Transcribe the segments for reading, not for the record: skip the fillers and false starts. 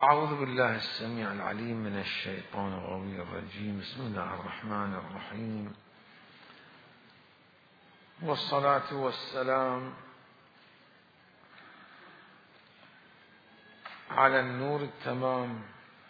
أعوذ بالله السميع العليم من الشيطان الغوي الرجيم. بسم الله الرحمن الرحيم، والصلاة والسلام على النور التمام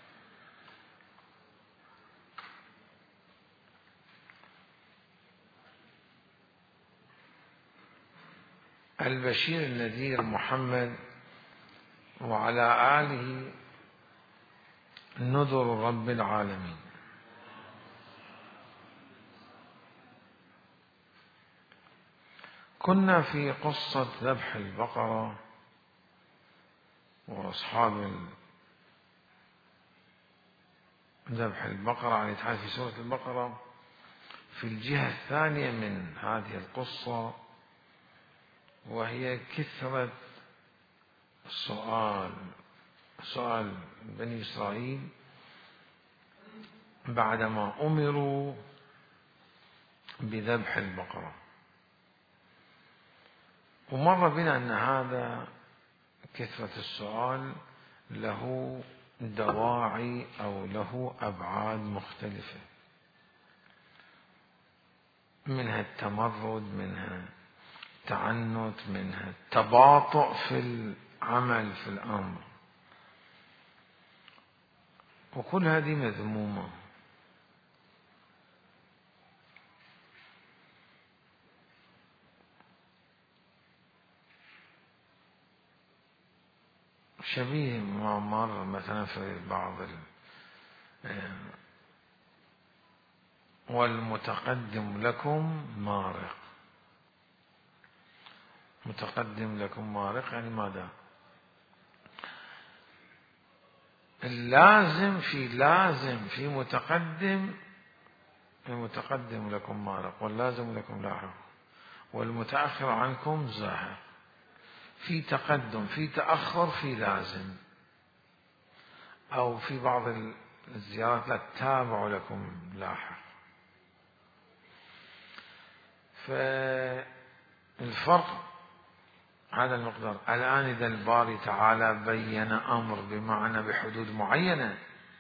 البشير النذير محمد، وعلى آله نذر رب العالمين. كنا في قصة ذبح البقرة وأصحاب ذبح البقرة عن يتحدث في سورة البقرة في الجهة الثانية من هذه القصة، وهي كثرة سؤال بني إسرائيل بعدما أمروا بذبح البقرة. ومر بنا أن هذا كثرة السؤال له دواعي أو له أبعاد مختلفة، منها التمرد، منها التعنت، منها التباطؤ في العمل في الأمر، وكل هذه مذمومة. شبيه ما مر مثلا في بعض والمتقدم لكم مارق. متقدم لكم مارق يعني ماذا؟ اللازم في متقدم لكم مارق، واللازم لكم لاحق، والمتأخر عنكم زاحق. في تقدم، في تأخر، في لازم، أو في بعض الزيارات لا تابع لكم لاحق. فالفرق هذا المقدار. الآن إذا الباري تعالى بين أمر بمعنى بحدود معينة،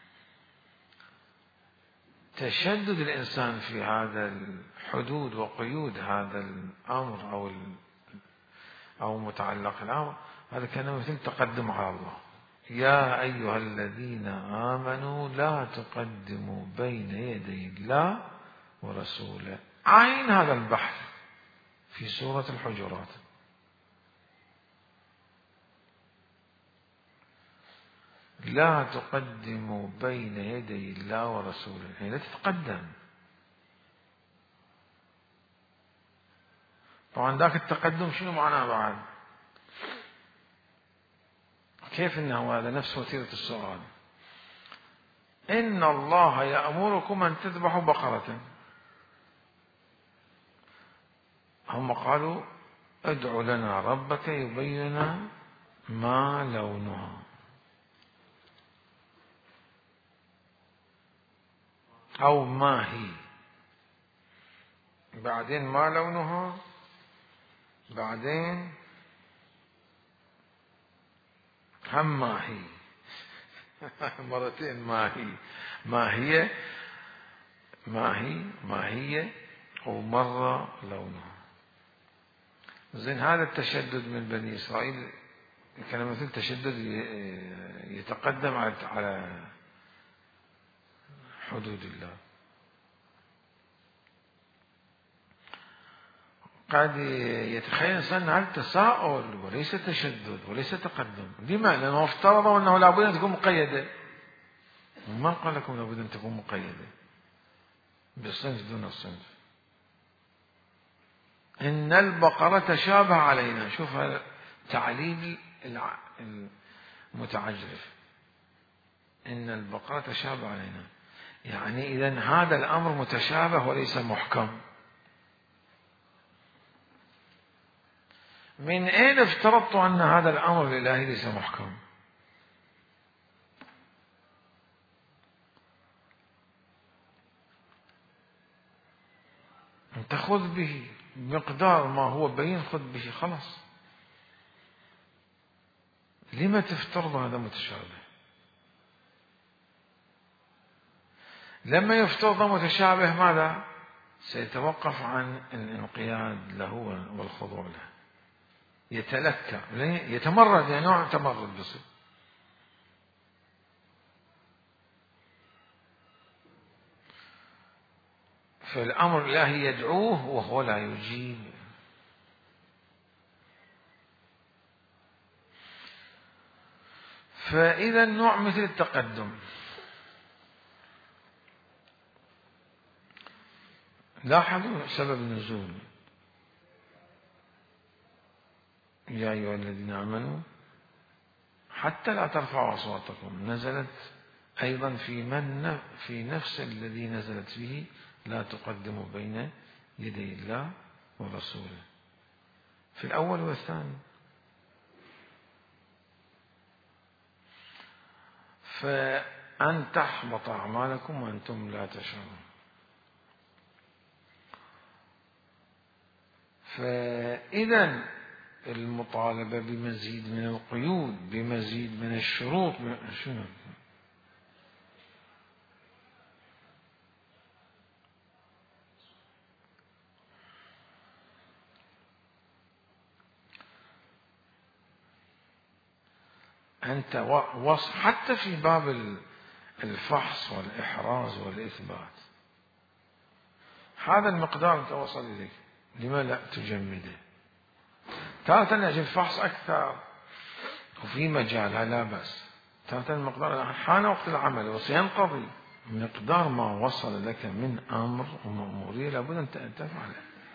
تشدد الإنسان في هذا الحدود وقيود هذا الأمر أو متعلق الأمر، هذا كان مثل تقدم على الله. يا أيها الذين آمنوا لا تقدموا بين يدي الله ورسوله. عين هذا البحث في سورة الحجرات. لا تقدموا بين يدي الله ورسوله، يعني لا تتقدم. طبعا ذاك التقدم شنو معناه بعد؟ كيف انه هذا نفس وتيرة السؤال. إن الله يأمركم أن تذبحوا بقرة. هم قالوا ادع لنا ربك يبين ما لونها. أو ما هي، بعدين ما لونها، بعدين هم ما هي مرتين ما هي ومرة لونها. زين، هذا التشدد من بني إسرائيل كان مثل تشدد يتقدم على حدود الله. قد يتخيل الإنسان هذا تساؤل وليس تشدد وليس تقدم. لما؟ لأنه افترضوا أنه لابد أن تكون مقيدة. من قال لكم لابد أن تكون مقيدة بالصنف دون الصنف؟ إن البقرة تشابه علينا. شوف هذا تعليل المتعجرف. إن البقرة تشابه علينا، يعني إذن هذا الأمر متشابه وليس محكم. من أين افترضت أن هذا الأمر الإلهي ليس محكم؟ أنت خذ به مقدار ما هو بين، خذ به خلاص. لما تفترض هذا متشابه؟ لما يفترض متشابه ماذا؟ سيتوقف عن الانقياد له والخضوع له، يتلكى، يتمرد، يعني نوع تمرد بصير. فالأمر الإلهي يدعوه وهو لا يجيب. فإذا نوع مثل التقدم. لاحظوا سبب النزول: يا أيها الذين آمنوا حتى لا ترفعوا أصواتكم، نزلت أيضا في نفس الذي نزلت فيه: لا تقدموا بين يدي الله ورسوله، في الأول والثاني. فأن تحبط أعمالكم وأنتم لا تشعرون. فإذا المطالبة بمزيد من القيود، بمزيد من الشروط، شنو؟ أنت حتى في باب الفحص والإحراز والإثبات، هذا المقدار أنت وصل إليه، لما لا تجمده؟ تارة يجب الفحص أكثر وفي مجالها لا بأس، تارة المقدار حان وقت العمل وسينقضي، مقدار ما وصل لك من أمر ومأمورية لابد أن تفعله.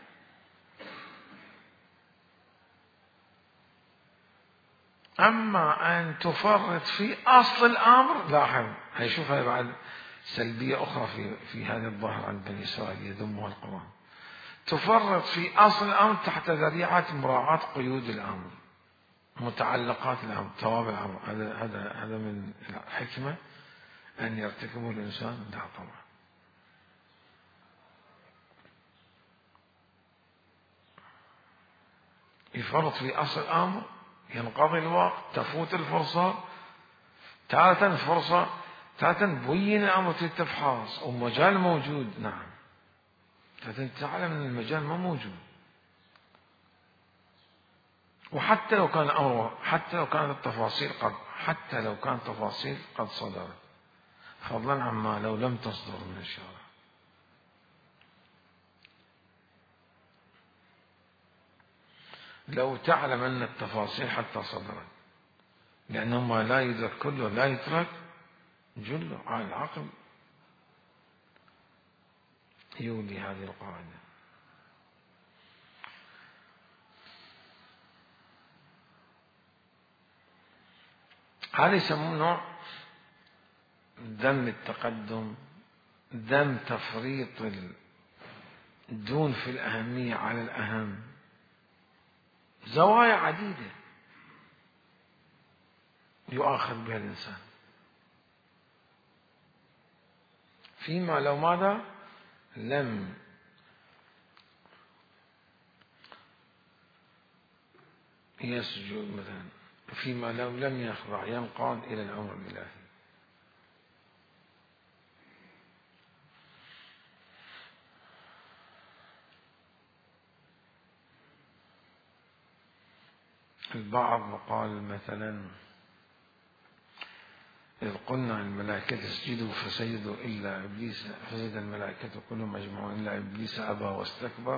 أما أن تفرط في أصل الأمر، لاحظ هيشوف هاي بعد سلبية أخرى في هذا الظاهر عند بني إسرائيل يذمها القرآن. تفرط في أصل الأمر تحت ذريعة مراعاة قيود الأمر، متعلقات الأمر، توابع الأمر. هذا من الحكمة أن يرتكبه الإنسان؟ لا طبعا. يفرط في أصل الأمر، ينقضي الوقت، تفوت الفرصة، تارة فرصة، تارة بين الأمر تتفحص ومجال موجود، نعم، تارة تعلم أن المجال ما موجود. وحتى لو كان الأمر، حتى لو كانت التفاصيل قد صدرت، فضلا عما لو لم تصدر من الشارع. لو تعلم أن التفاصيل حتى صدرت، لأنه ما لا يدرك كله لا يترك جله، على العقل يولي هذه القاعدة. هذا يسمونه نوع ذم التقدم، ذم تفريط الدون في الأهمية على الأهم. زوايا عديدة يؤاخذ بها الإنسان، فيما لو ماذا لم يسجد مثلا، فيما لو لم يخضع ينقاد إلى الأمر الإلهي. البعض قال مثلا: إذ قلنا الملائكة اسجدوا فسجدوا إلا إبليس، فسجد الملائكة كلهم أجمعون إلا إبليس أبى واستكبر،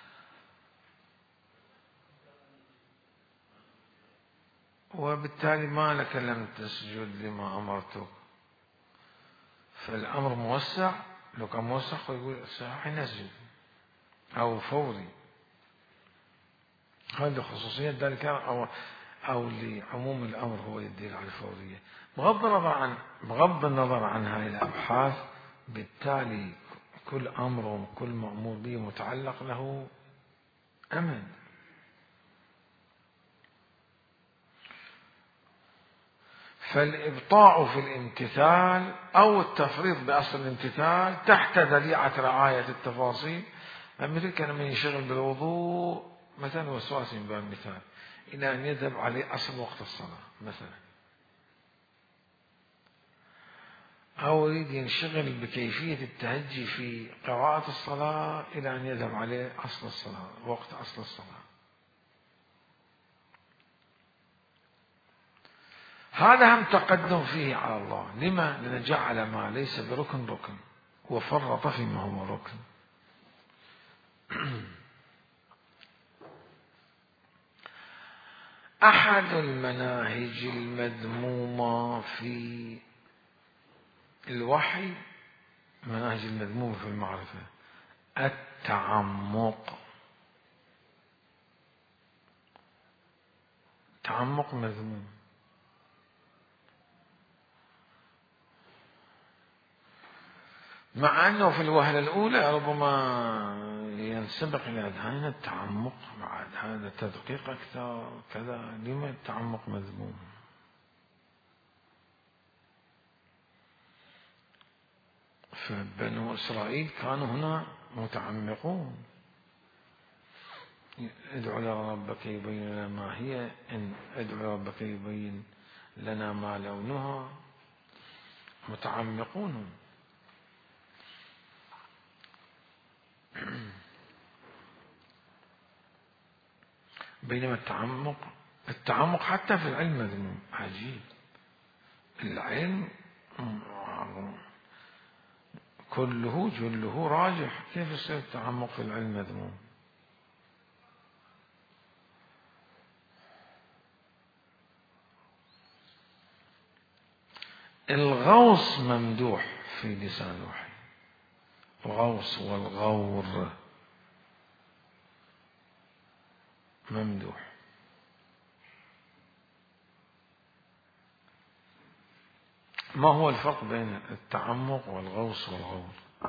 وبالتالي ما لك لم تسجد لما أمرتك. فالأمر موسع، لو كان موسع يقول حين نسجد أو فوري، هذه خصوصية ذلك، أو لعموم الأمر هو يدل على الفورية، بغض النظر عن هذه الأبحاث. بالتالي كل أمر وكل مأمور به متعلق له أمن. فالإبطاء في الامتثال أو التفريط بأصل الامتثال تحت ذريعة رعاية التفاصيل، مثل كان من يشغل بالوضوء مثلا وسواس من باب المثال إلى أن يذهب عليه أصل وقت الصلاة مثلا، أو يريد ينشغل بكيفية التهجي في قراءة الصلاة إلى أن يذهب عليه أصل الصلاة، وقت أصل الصلاة. هذا هم تقدم فيه على الله. لما؟ لأن جعل ما ليس بركن ركن وفرط فيما هو ركن. أحد المناهج المذمومة في الوحي، مناهج المذمومة في المعرفة، التعمق. تعمق مذموم. مع أنه في الوهلة الأولى ربما ينسبق إلى أذهاننا التعمق، بعد هذا تدقيق أكثر كذا. لما التعمق مذموم؟ فبنو إسرائيل كانوا هنا متعمقون. ادعو لربك يبين لنا ما هي، إن ادعو لربك يبين لنا ما لونها. متعمقون. بينما التعمق حتى في العلم مذموم. عجيب. العلم كله جله راجح، كيف يصير التعمق في العلم مذموم؟ الغوص ممدوح في لسان الوحي. الغوص والغور ممدوح. ما هو الفرق بين التعمق والغوص والغور؟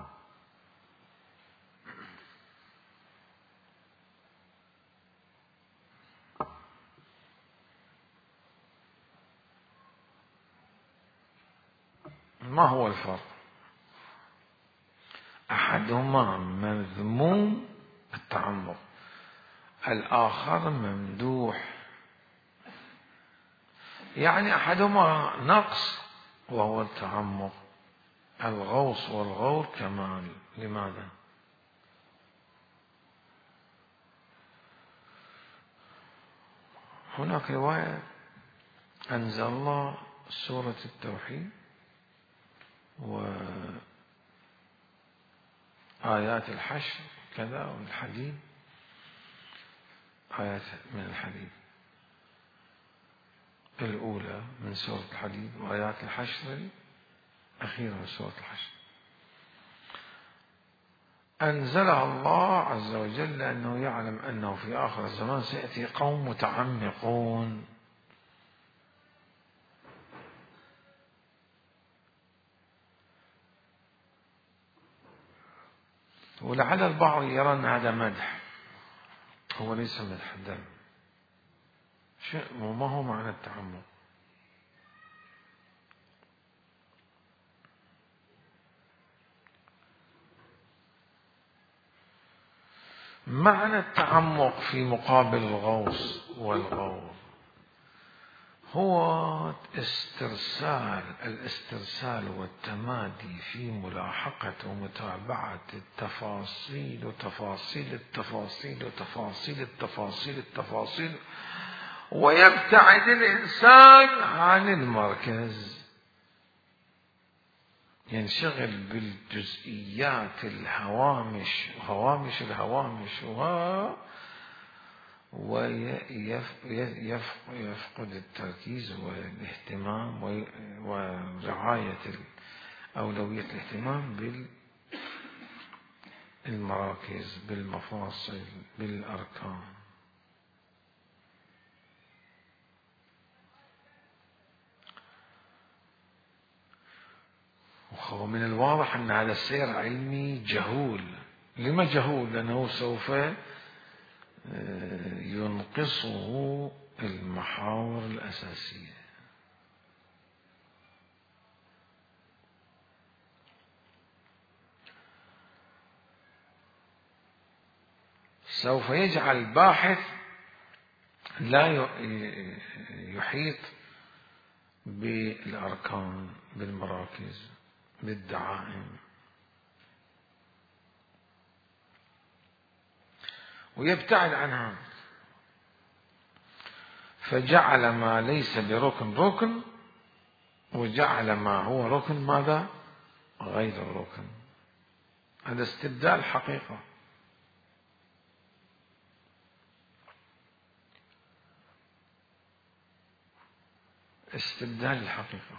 ما هو الفرق؟ أحدهما مذموم التعمق، الآخر ممدوح. يعني أحدهما نقص وهو التعمق، الغوص والغور كمال. لماذا؟ هناك رواية أنزل الله سورة التوحيد وآيات الحشر كذا والحديد، آيات من الحديد الأولى من سورة الحديد وآيات الحشر الأخيرة من سورة الحشر. أنزلها الله عز وجل لأنه يعلم أنه في آخر الزمان سيأتي قوم متعمقون. ولعل البعض يرى أن هذا مدح، هو ليس مدح الدم. وما هو معنى التعمق؟ معنى التعمق في مقابل الغوص والغور هو الاسترسال والتمادي في ملاحقة ومتابعة التفاصيل وتفاصيل التفاصيل وتفاصيل التفاصيل التفاصيل، ويبتعد الإنسان عن المركز، ينشغل بالجزئيات الهوامش ويفقد التركيز والاهتمام ورعاية أولوية الاهتمام بالمراكز، بالمفاصل، بالأركان. ومن الواضح أن هذا السير علمي جهول. لما جهول؟ لأنه سوف ينقصه المحاور الأساسية. سوف يجعل الباحث لا يحيط بالأركان، بالمراكز، بالدعائم، ويبتعد عنها، فجعل ما ليس بركن ركن، وجعل ما هو ركن ماذا؟ غير الركن. هذا استبدال حقيقة. استبدال الحقيقة.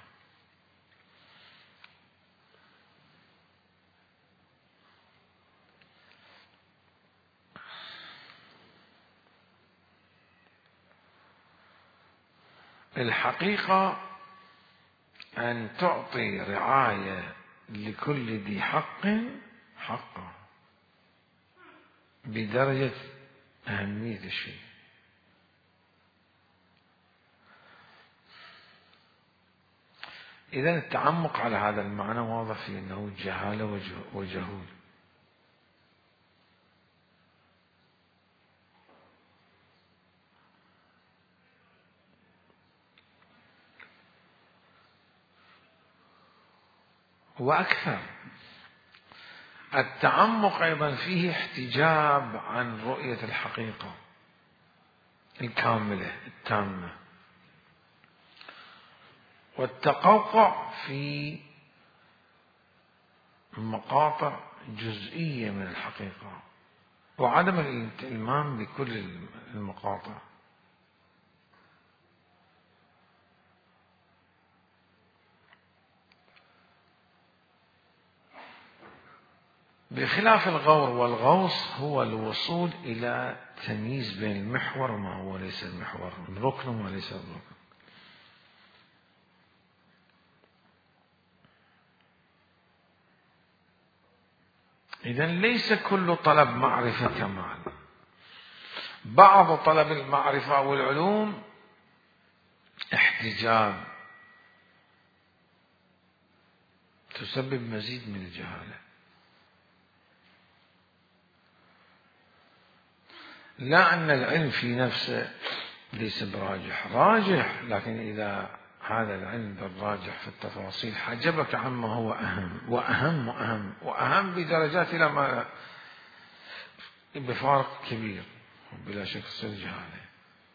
الحقيقة أن تعطي رعاية لكل ذي حق حقه بدرجة أهمية الشيء. إذن التعمق على هذا المعنى واضح في أنه جهالة وجهول. وأكثر، التعمق أيضا فيه احتجاب عن رؤية الحقيقة الكاملة التامة، والتقوقع في مقاطع جزئية من الحقيقة، وعدم الالتئام بكل المقاطع. بخلاف الغور والغوص هو الوصول إلى تمييز بين المحور وما هو ليس المحور، الركن وما ليس الركن. إذن ليس كل طلب معرفة كمال، بعض طلب المعرفة والعلوم احتجاب تسبب مزيد من الجهالة. لا أن العلم في نفسه ليس براجح، راجح، لكن إذا هذا العلم بالراجح في التفاصيل حجبك عما هو أهم وأهم وأهم وأهم بدرجات إلى ما بفارق كبير، بلا شك تصير جهالة.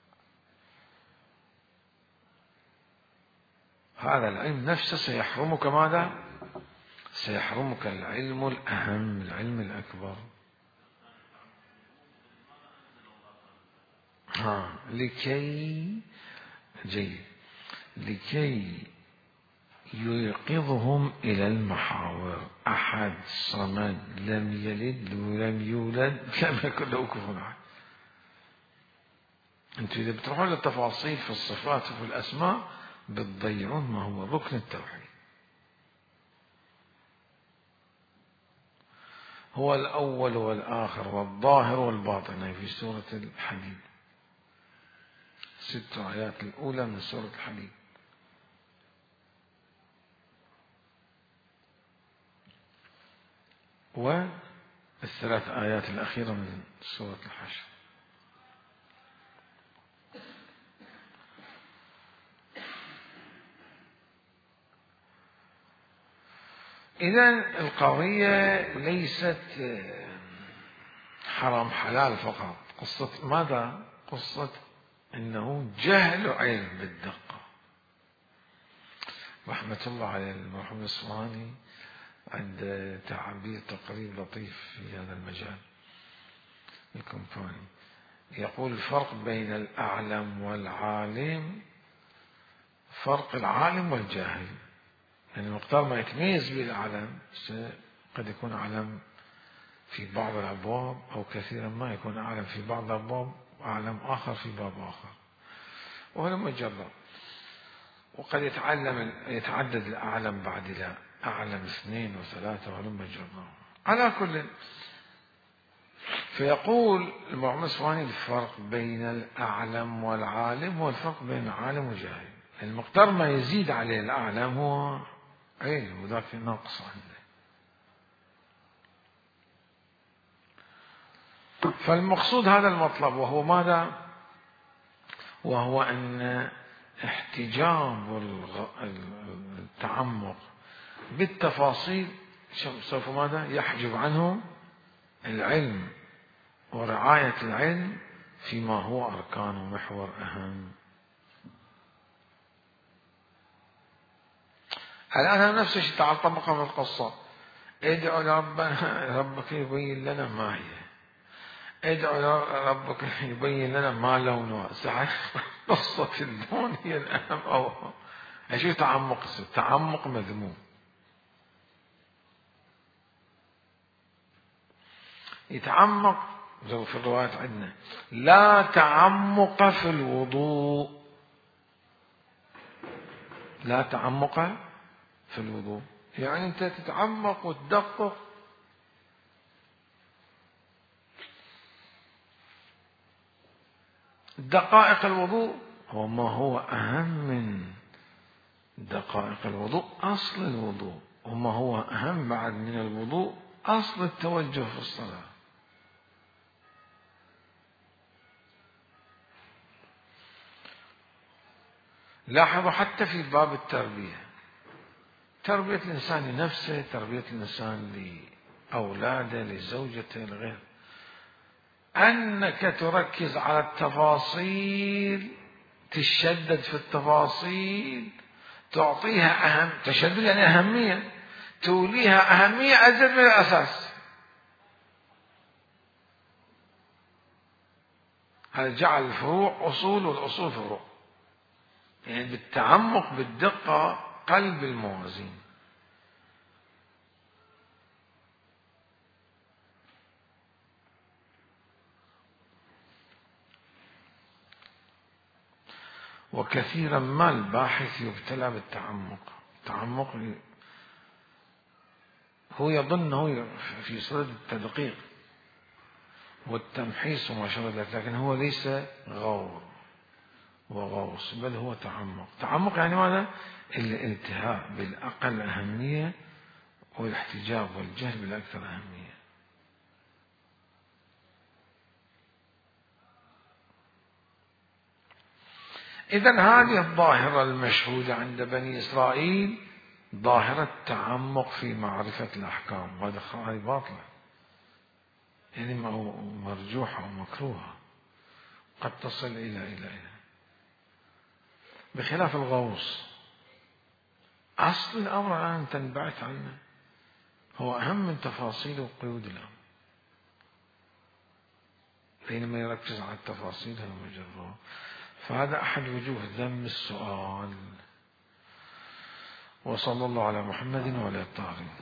هذا العلم نفسه سيحرمك ماذا؟ سيحرمك العلم الأهم، العلم الأكبر. لكي ييقظهم إلى المحاور. أحد، صمد، لم يلد ولم يولد، لم يكن له كفوا أحد. أنتم إذا بتروحون للتفاصيل في الصفات وفي الأسماء بتضيعون ما هو ركن التوحيد. هو الأول والآخر والظاهر والباطن في سورة الحديد، 6 آيات الأولى من سورة الحديد. والثلاث آيات الأخيرة من سورة الحشر. إذن القضية ليست حرام حلال فقط، قصة ماذا؟ قصة إنه جهل علم بالدقة. رحمة الله على المرحوم الصواني عند تعبير تقريب لطيف في هذا المجال الكومباني، يقول الفرق بين الأعلم والعالم فرق العالم والجاهل. يعني مقدار ما يتميز به الأعلم قد يكون أعلم في بعض الأبواب، أو كثيرا ما يكون أعلم في بعض الأبواب وأعلم آخر في باب آخر، وهذا مجرد. وقد يتعدد الأعلم بعد إلى أعلم 2 و3 وهذا مجرد. على كل، فيقول المرحوم الصواني الفرق بين الأعلم والعالم هو الفرق بين العالم والجاهل. المقدار ما يزيد عليه الأعلم هو علم، وذاك ناقص عنده. فالمقصود هذا المطلب، وهو ماذا؟ وهو أن احتجاب التعمق بالتفاصيل سوف ماذا يحجب عنهم العلم ورعاية العلم فيما هو أركان ومحور أهم. الآن هذا نفس الشيء تعال طبقا في القصة. ادعوا ربك يبين لنا ما هي، ادعوا ربك يبين لنا ما لونها. صحيح قصة اللون هي الأهم أو شو تعمق؟ تعمق مذموم. يتعمق زي في الروايات عندنا لا تعمق في الوضوء، لا تعمق في الوضوء، يعني أنت تتعمق وتدقق دقائق الوضوء. وما هو أهم من دقائق الوضوء أصل الوضوء، وما هو أهم بعد من الوضوء أصل التوجه في الصلاة. لاحظوا حتى في باب التربية، تربية الإنسان لنفسه، تربية الإنسان لأولاده، لزوجته، لغيره، أنك تركز على التفاصيل، تشدد في التفاصيل، تعطيها أهم تشدد يعني أهمية، توليها أهمية أزيد من الأساس. هذا جعل الفروع أصول والأصول فروع، يعني بالتعمق بالدقة قلب الموازين. وكثيرا ما الباحث يبتلى بالتعمق. التعمق هو يظن هو في صدد التدقيق والتمحيص وما شابه ذلك، لكن هو ليس غور وغوص، بل هو تعمق. تعمق يعني ماذا؟ الانتهاء بالأقل أهمية والاحتجاب والجهل بالأكثر أهمية. إذن هذه الظاهرة المشهودة عند بني إسرائيل ظاهرة تعمق في معرفة الأحكام، وهذه باطلة، يعني مرجوحة ومكروهة، قد تصل إلى بخلاف الغوص. أصل الأمر الآن تنبعث عنه هو أهم من تفاصيل وقيود الأمر، بينما يركز على التفاصيل هذا مجرد. فهذا أحد وجوه ذم السؤال. وصلى الله على محمد وعلى الطاهرين.